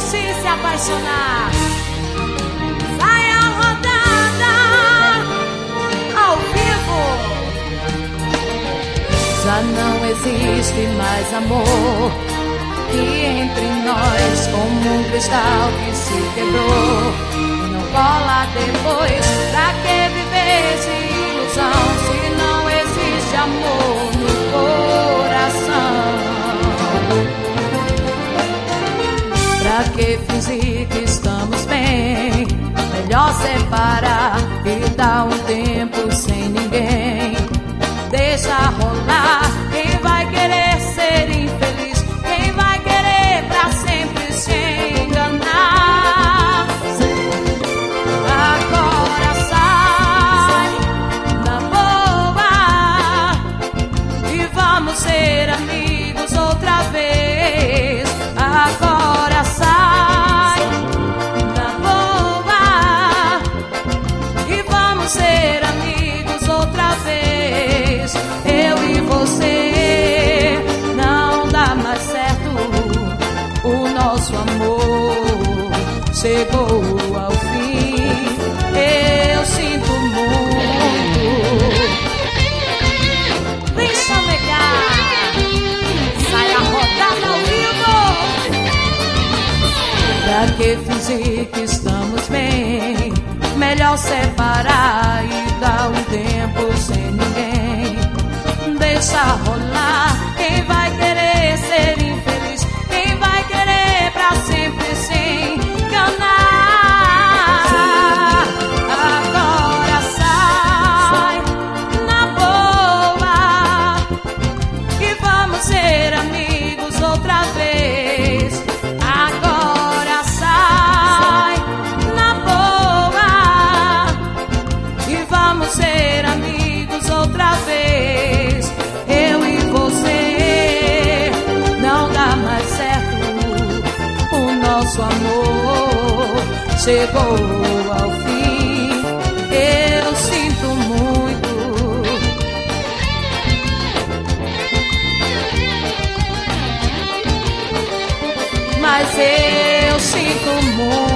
fosse se apaixonar. Sai a rodada ao vivo. Já não existe mais amor, e entre nós como um cristal que se quebrou e não cola depois. Pra que viver de ilusão se não existe amor no coração? Pra que fingir que estamos bem? Melhor separar e dar um tempo sem ninguém. Deixa rolar. Quem vai querer ser infeliz? Quem vai querer pra sempre se enganar? Agora sai na boa e vamos ser amigos outra vez. Agora sai na boa e vamos ser amigos outra vez. Eu e você, não dá mais certo. O nosso amor chegou ao fim. Eu sinto muito. Vem chamegar. Sai a rodada ao vivo. Pra que fingir que estamos bem? Melhor separar e dar um tempo sem ninguém. Deixa rolar. Quem vai querer ser infeliz? Quem vai querer pra sempre se enganar? Agora sai na boa e vamos ser amigos outra vez. Agora sai na boa e vamos ser amigos outra vez. Eu e você, não dá mais certo. O nosso amor chegou ao fim. Eu sinto muito. Mas eu sinto muito.